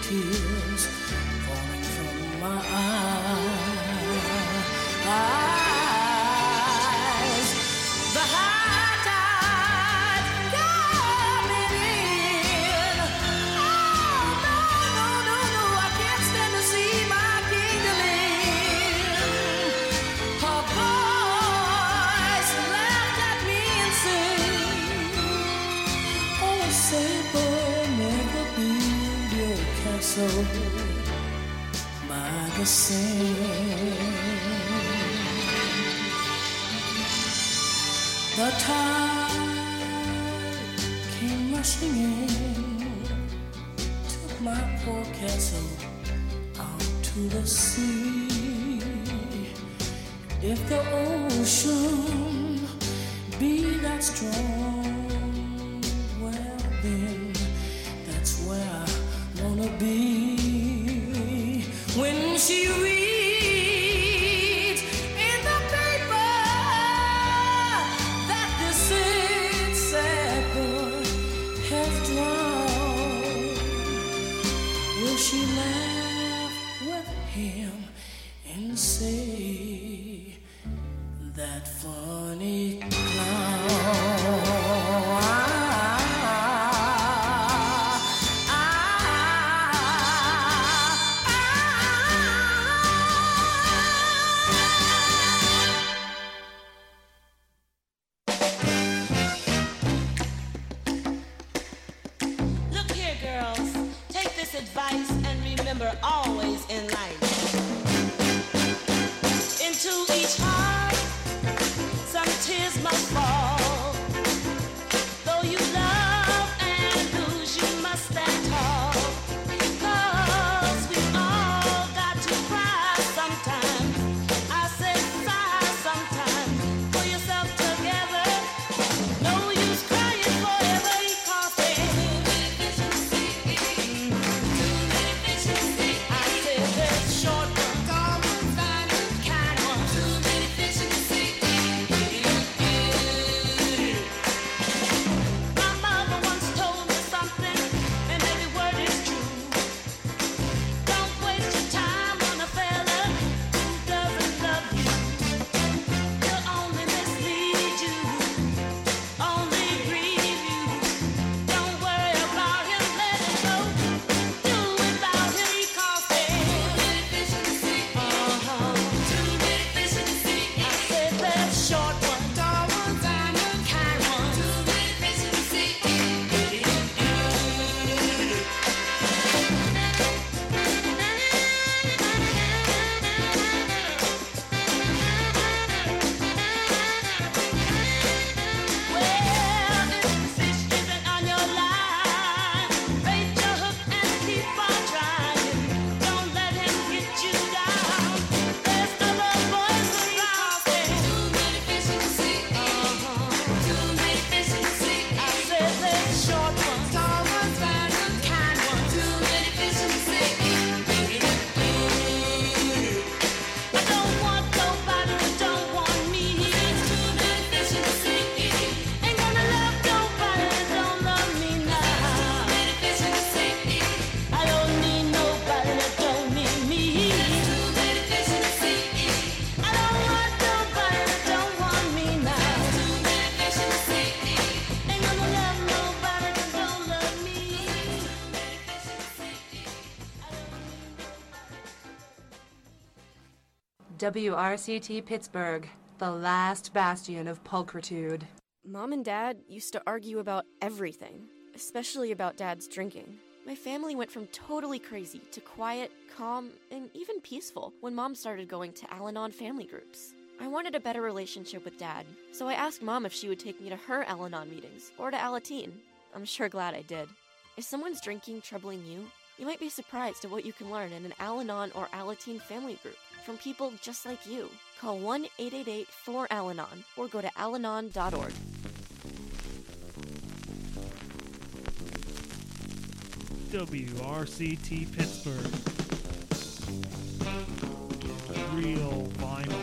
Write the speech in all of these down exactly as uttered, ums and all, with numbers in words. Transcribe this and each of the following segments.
tears falling from my eyes. The high tide coming in. Oh, no, no, no, no, I can't stand to see my kingdom end. Her voice laughed at me and said, oh, say, boy, never build your castle by the sand. The tide came rushing in, took my poor castle out to the sea. If the ocean be that strong, well then, that's where I wanna be. When she reads in the paper that the sad, sad boy has drowned, will she laugh with him and say, that funny clown? Look here, girls. Take this advice and remember always in life. Into each heart, some tears must fall. Though you love and lose, you must stand tall. 'Cause we all got to cry sometimes. I said sigh sometimes. Pull yourself together. No use crying forever. Because there's too many fish in the sea. Too many fish in the sea. I said there's short ones, tall ones, fine ones, kind ones. Too many fish in the sea. My mother once told me something, and every word is true. Don't waste your time on a fella who doesn't love you. He'll only mislead you, only grieve you. Don't worry about him, let him go. Do without him, because there's too many fish in the sea. Uh-huh. Too many fish in the sea. I said there's short ones, tall ones, fine ones, kind ones. Too many fish in the sea. Well, if the fish isn't on your line, bait your hook and keep on trying. Don't let him get you down. There's other boys around. There's too many fish in the sea. Uh-huh. Too many fish in the sea. I said there's short ones, tall ones, fine ones, kind ones. Too many fish in the sea. I don't want nobody that don't want me. There's too many fish in the sea. Ain't gonna love nobody that don't love me now. Too many fish in the sea. I don't need nobody that don't need me. There's too many fish in the sea. I don't want nobody that don't want me now. Too many fish in the sea. Ain't gonna love nobody that don't love me. Too many fish in the sea. I don't need nobody. W R C T Pittsburgh, the last bastion of pulchritude. Mom and Dad used to argue about everything, especially about Dad's drinking. My family went from totally crazy to quiet, calm, and even peaceful when Mom started going to Al-Anon family groups. I wanted a better relationship with Dad, so I asked Mom if she would take me to her Al-Anon meetings or to Alateen. I'm sure glad I did. Is someone's drinking troubling you? You might be surprised at what you can learn in an Al-Anon or Alateen family group from people just like you. Call one eight eight eight four Al-Anon or go to al anon dot org. W R C T Pittsburgh. Real vinyl.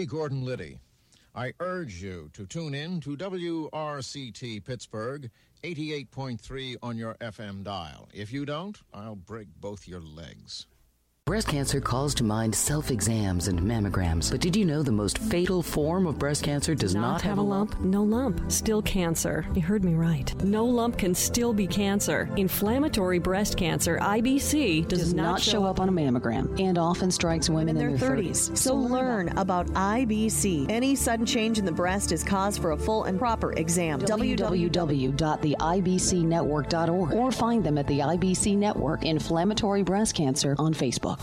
me, Gordon Liddy. I urge you to tune in to W R C T Pittsburgh, eighty-eight point three on your F M dial. If you don't, I'll break both your legs. Breast cancer calls to mind self-exams and mammograms. But did you know the most fatal form of breast cancer does not, not have, have a lump? lump? No lump. Still cancer. You heard me right. No lump can still be cancer. Inflammatory breast cancer, I B C, does, does not, not show up on a mammogram and often strikes women in, in their thirties. thirties. So learn about I B C. Any sudden change in the breast is cause for a full and proper exam. w w w dot the i b c network dot org or find them at the I B C Network Inflammatory Breast Cancer on Facebook.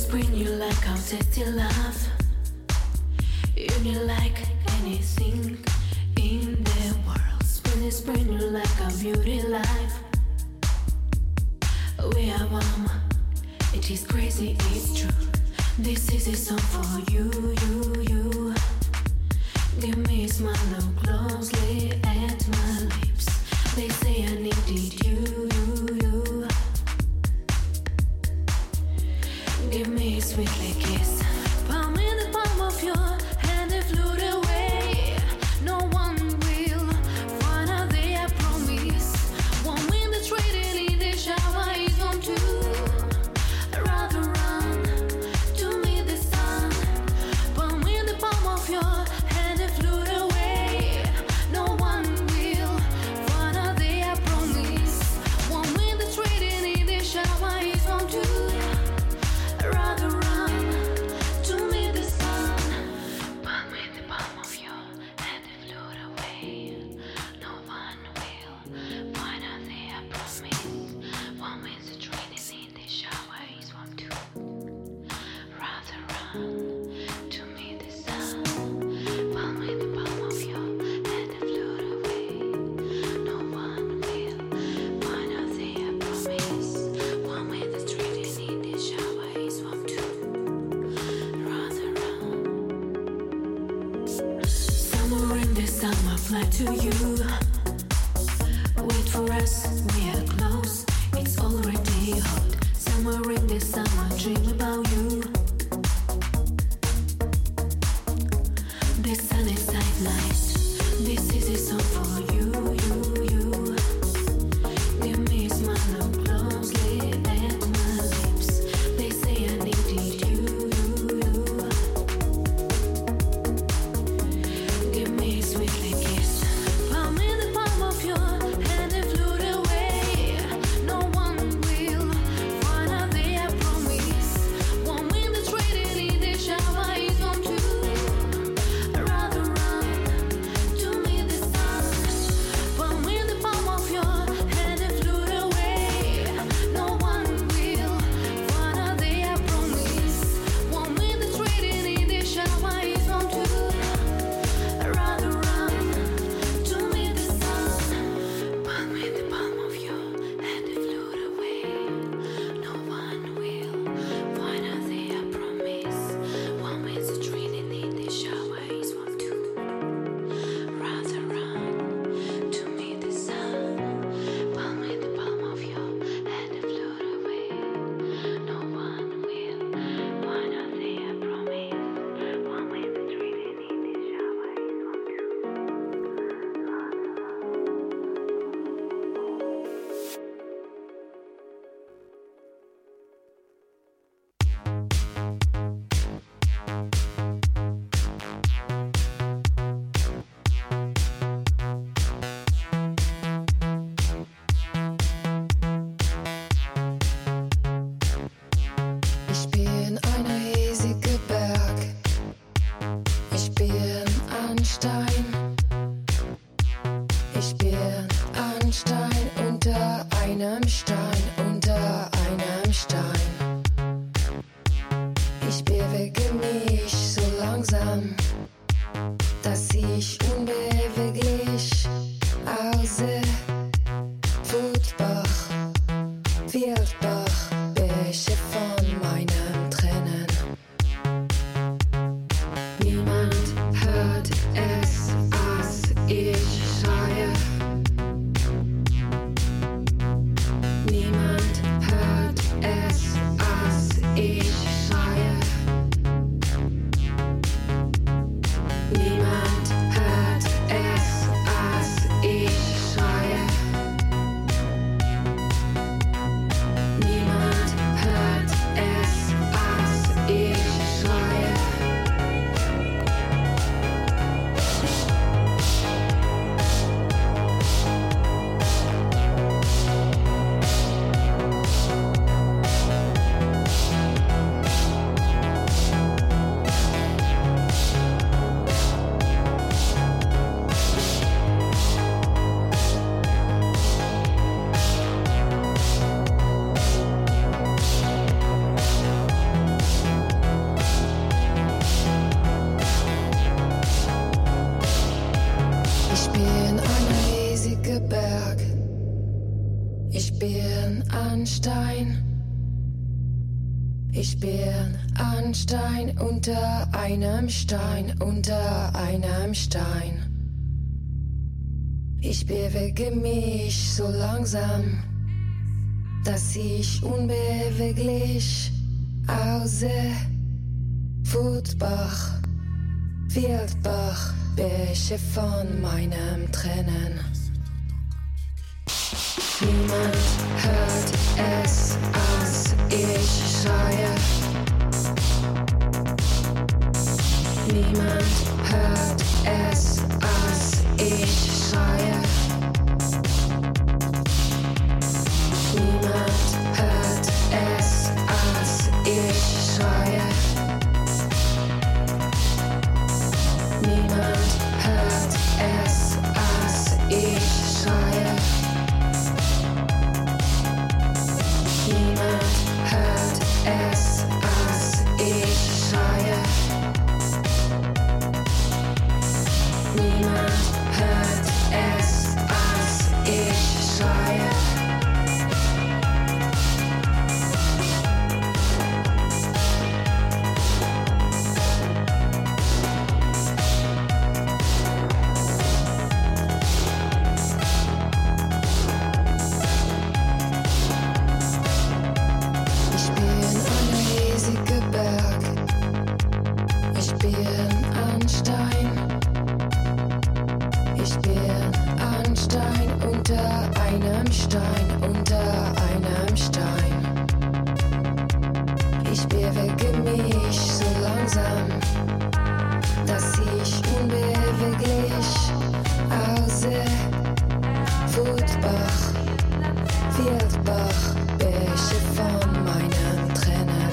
spring you like how tasty love. You need like anything in the world. Spring is spring you like a beauty life. We are warm, it is crazy, it's true. This is a song for you, you, you. Give me a smile, look closely at my lips. They say I needed you, you, you. Give me a sweetly kiss. Palm in the palm of your hand and float away. No one will find out there, I promise. One wind that's trading in the shower is one too. Rather run to meet the sun. Palm in the palm of your hand and float away. No one will find out there, I promise. One wind that's trading in the shower is one too. Rather run to meet the sun. Palm in the palm of your hand and float away. No one will find out there, I promise. One wind's trading in the shower is one too. Rather run to meet the sun. Palm in the palm of your hand and float away. No one will find out there, I promise. One wind's trading in the shower is one too. Rather run. Summer in the summer fly to you. Wait for us, we are close. It's already hot. Summer in the summer, dream about you. The sun is at night. This is a song for you, you, you. Give me a smile, look closely at my lips. They say I needed you, you, you. Give me a sweetly kiss. Palm in the palm of your hand and float away. No one will find out there, I promise. One wind that's trading in the shower is one too. Rather run to meet the sun. Palm in the palm of your hand and float away. No one will find out there, I promise. One wind that's trading in the shower is one too. Rather run to meet the sun. Palm in the palm of your hand and float away. No one will find out there, I promise. One wind's trading in the shower is one too. Rather run to meet the sun. Palm in the palm of your hand and float away. No one will find out there, I promise. One wind's trading in the shower is one too. Ich bin ein riesiger Berg. Ich bin ein Stein. Ich bin ein Stein unter einem Stein, unter einem Stein. Ich bewege mich so langsam, dass ich unbeweglich aussehe. Wutbach, Wildbach, Bäche von meinen Tränen. Niemand hört es, als ich schreie. Niemand hört es, als ich schreie. Niemand hört es, als ich schreie. riesige Berg. Ich bin ein Stein. Ich bin ein Stein unter einem Stein, unter einem Stein. Ich bewege mich so langsam, dass ich unbeweglich aussehe. Wutbach, Wildbach, Bäche von meinem Tränen. Niemand hört es, als ich schreie. Niemand hört es, als ich schreie. Niemand hört es, als ich schreie. Niemand hört es, als ich schreie. Niemand hört es, als ich schreie. Niemand hört es, als ich schreie. Ich bin ein riesiger Berg. Ich bin ein Stein. Ich bin ein Stein unter einem Stein, unter einem Stein. Ich bewege mich so langsam, dass ich unbeweglich aussehe. Wutbach, Wildbach, Bäche von meinen Tränen.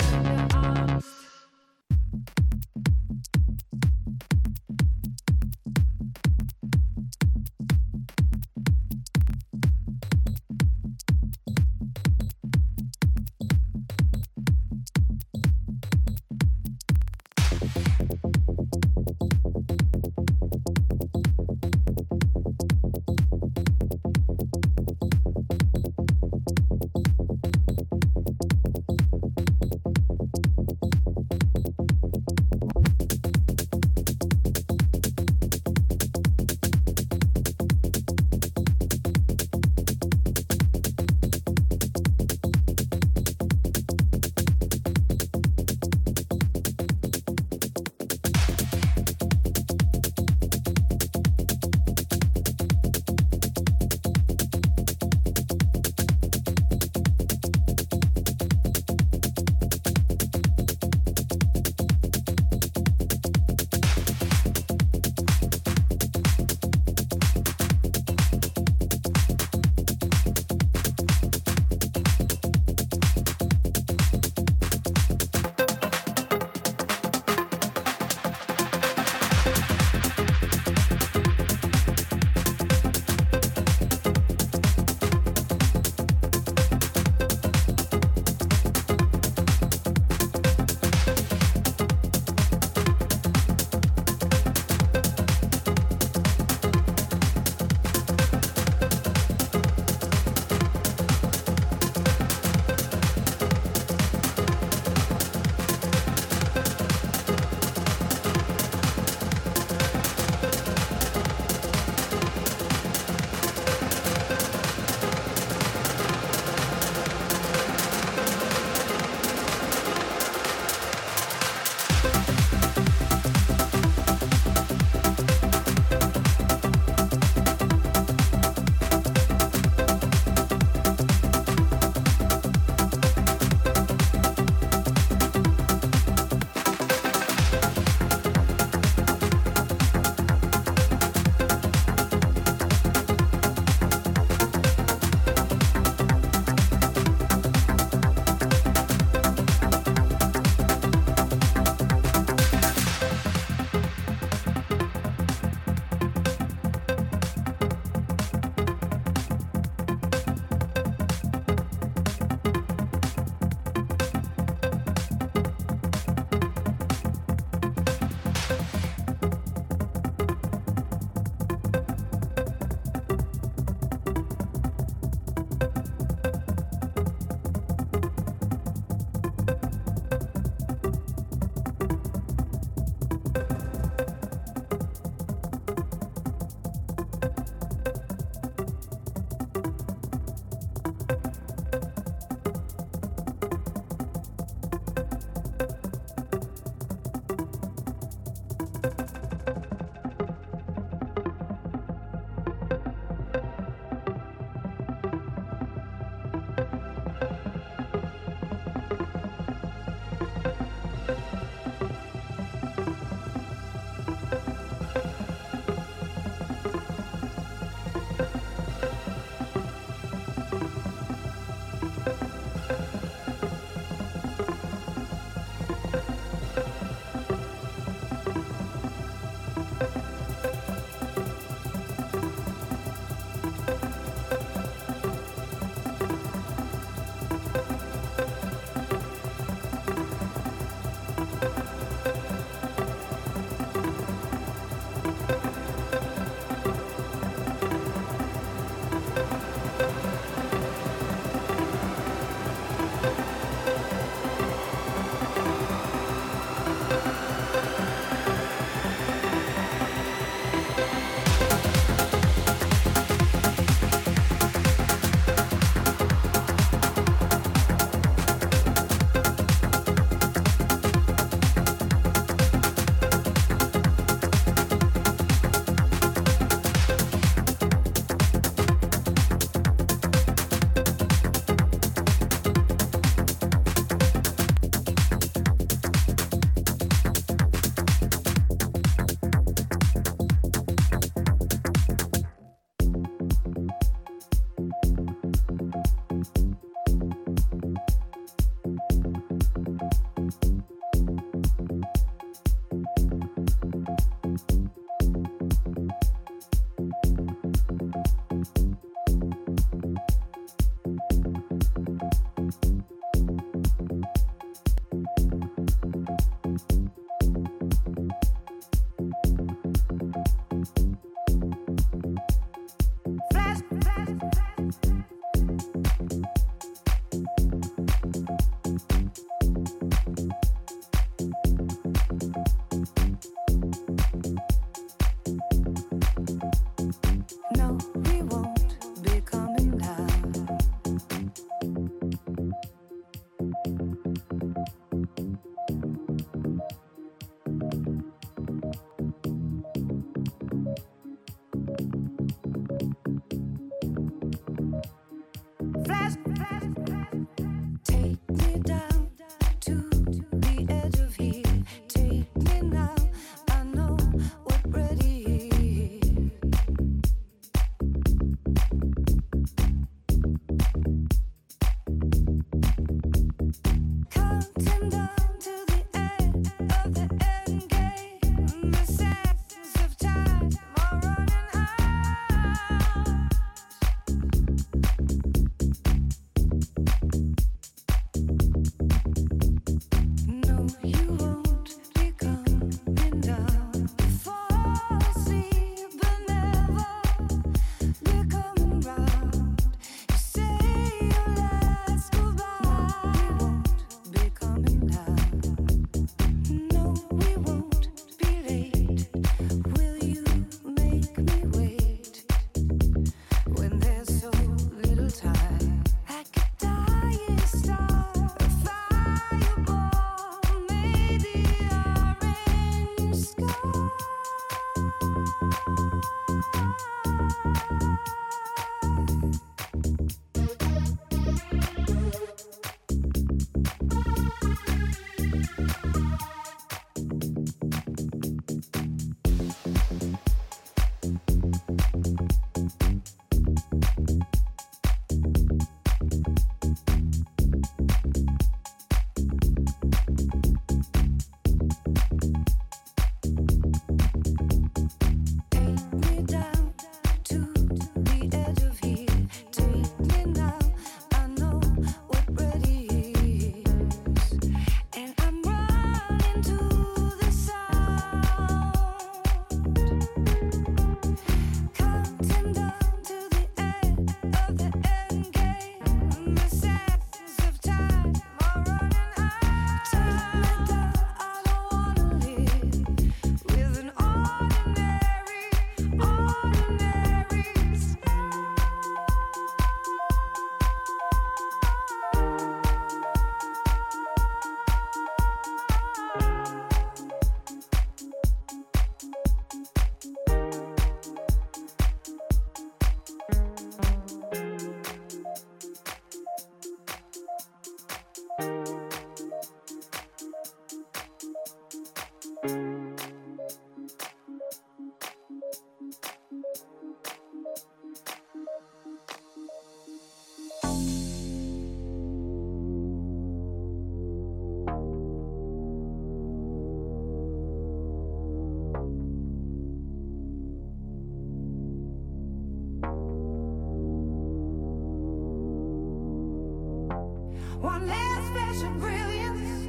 One last flash of brilliance,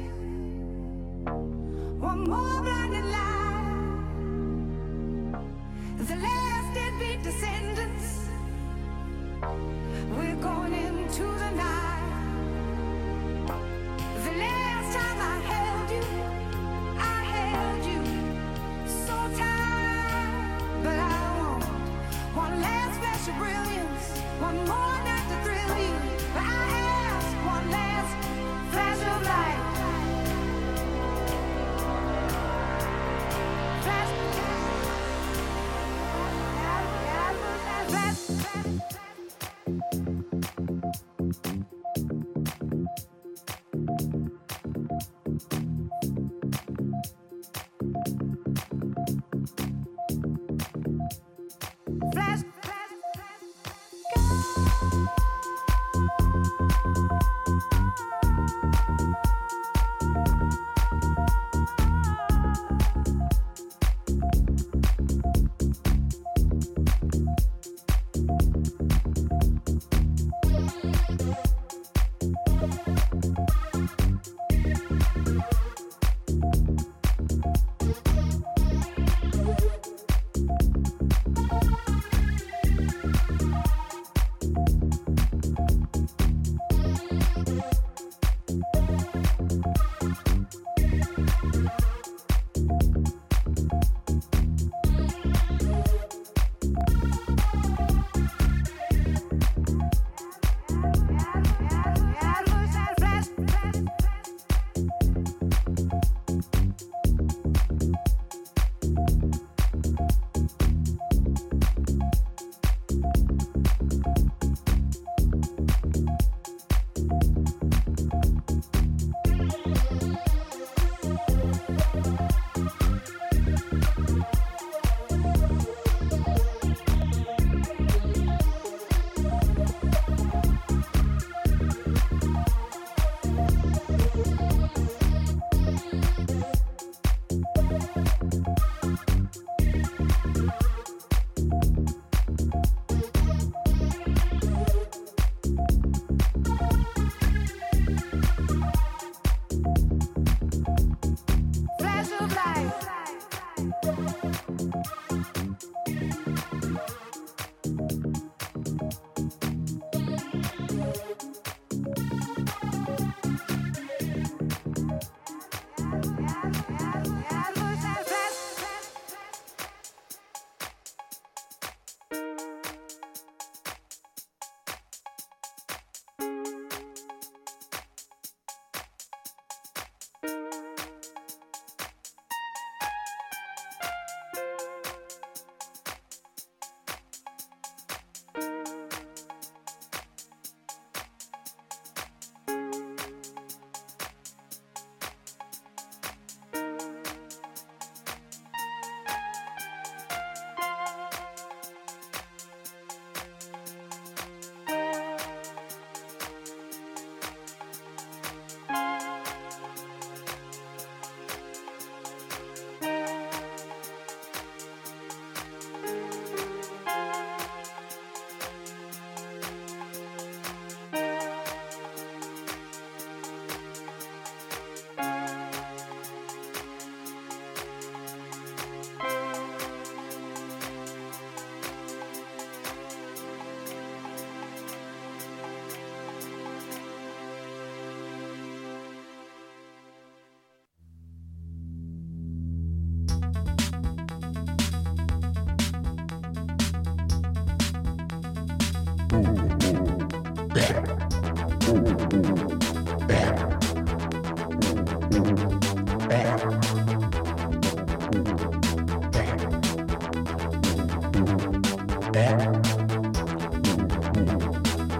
one more blinding light. The last deadbeat descendants, we're going into the night. The last time I held you, I held you so tight, but I won't. One last flash of brilliance, one more night to thrill you, but I ask one last flash of light.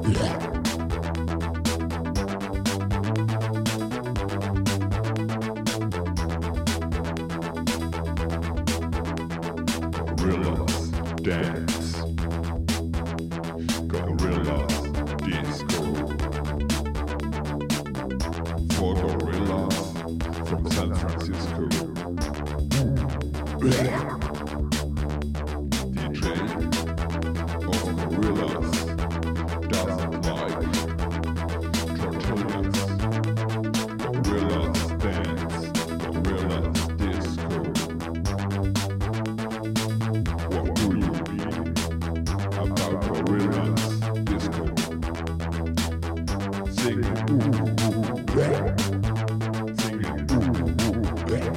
Gorillas dance. Gorillas disco. For gorillas from San Francisco. D J of gorillas doesn't like tortillas. Gorillas dance. Gorillas disco. What do you mean about gorillas disco? Singing ooh ooh bleh. Singing ooh ooh bleh.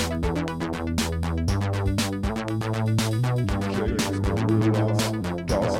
Gorillas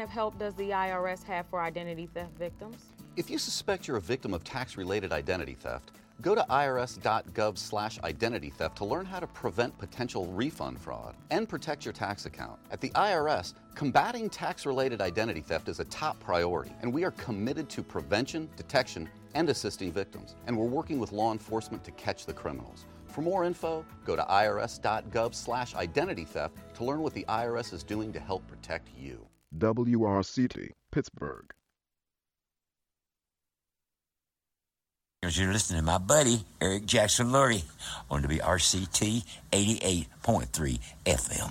of help does the I R S have for identity theft victims? If you suspect you're a victim of tax-related identity theft, go to I R S dot gov slash identity theft to learn how to prevent potential refund fraud and protect your tax account. At the I R S, combating tax-related identity theft is a top priority, and we are committed to prevention, detection, and assisting victims. And we're working with law enforcement to catch the criminals. For more info, go to I R S dot gov slash identity theft to learn what the I R S is doing to help protect you. W R C T, Pittsburgh. You're listening to my buddy, Eric Jackson Lurie, on W R C T eighty-eight point three F M.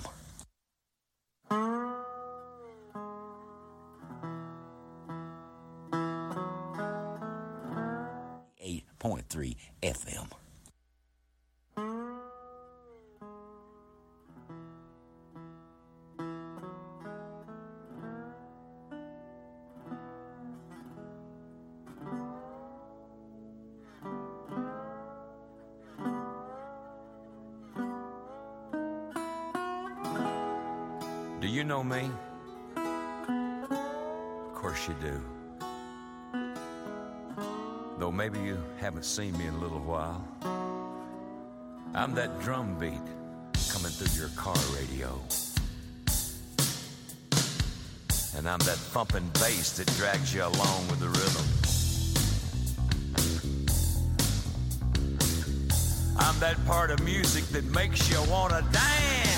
eight point three F M. Do you know me? Of course you do. Though maybe you haven't seen me in a little while. I'm that drum beat coming through your car radio. And I'm that thumping bass that drags you along with the rhythm. I'm that part of music that makes you wanna dance.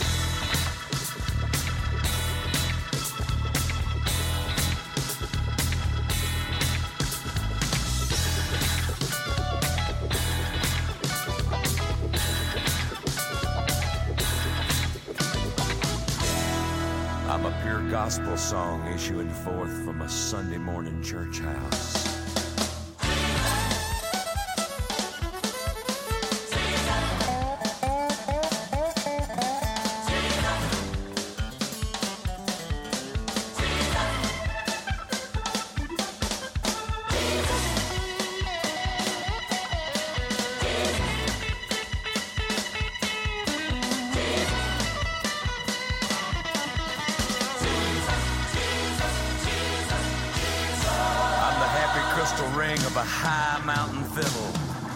I'm a pure gospel song issuing forth from a Sunday morning church house. Of a high mountain fiddle.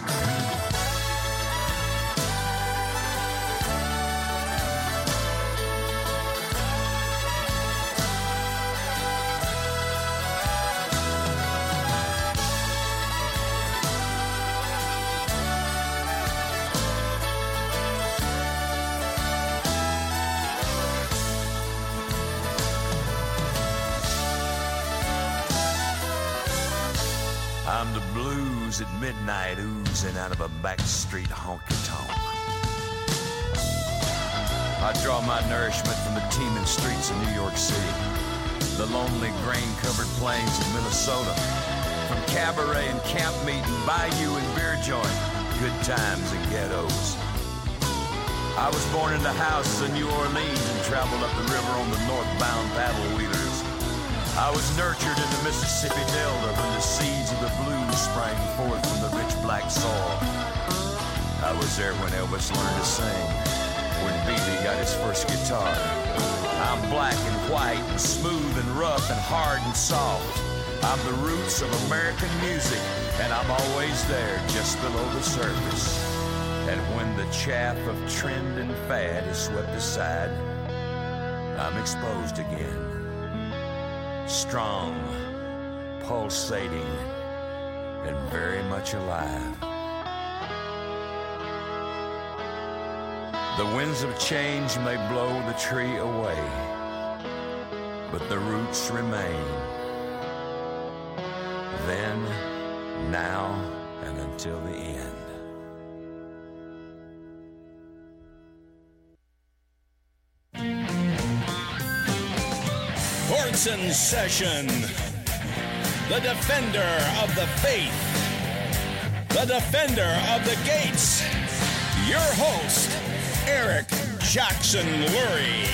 I'm the blues at midnight oozing out of a backstreet honky-tonk. I draw my nourishment from the teeming streets of New York City, the lonely grain-covered plains of Minnesota, from cabaret and camp meeting, bayou and beer joint, good times and ghettos. I was born in the houses of New Orleans and traveled up the river on the northbound paddle wheelers. I was nurtured in the Mississippi Delta when the seeds of the blues sprang forth from the rich black soil. I was there when Elvis learned to sing, when B B got his first guitar. I'm black and white and smooth and rough and hard and soft. I'm the roots of American music, and I'm always there just below the surface. And when the chaff of trend and fad is swept aside, I'm exposed again. Strong, pulsating, and very much alive. The winds of change may blow the tree away, but the roots remain. Then, now, and until the end. Orson Session, the defender of the faith, the defender of the gates, your host, Eric Jackson Lurie.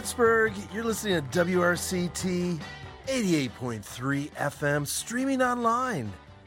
Pittsburgh. You're listening to W R C T eighty-eight point three F M, streaming online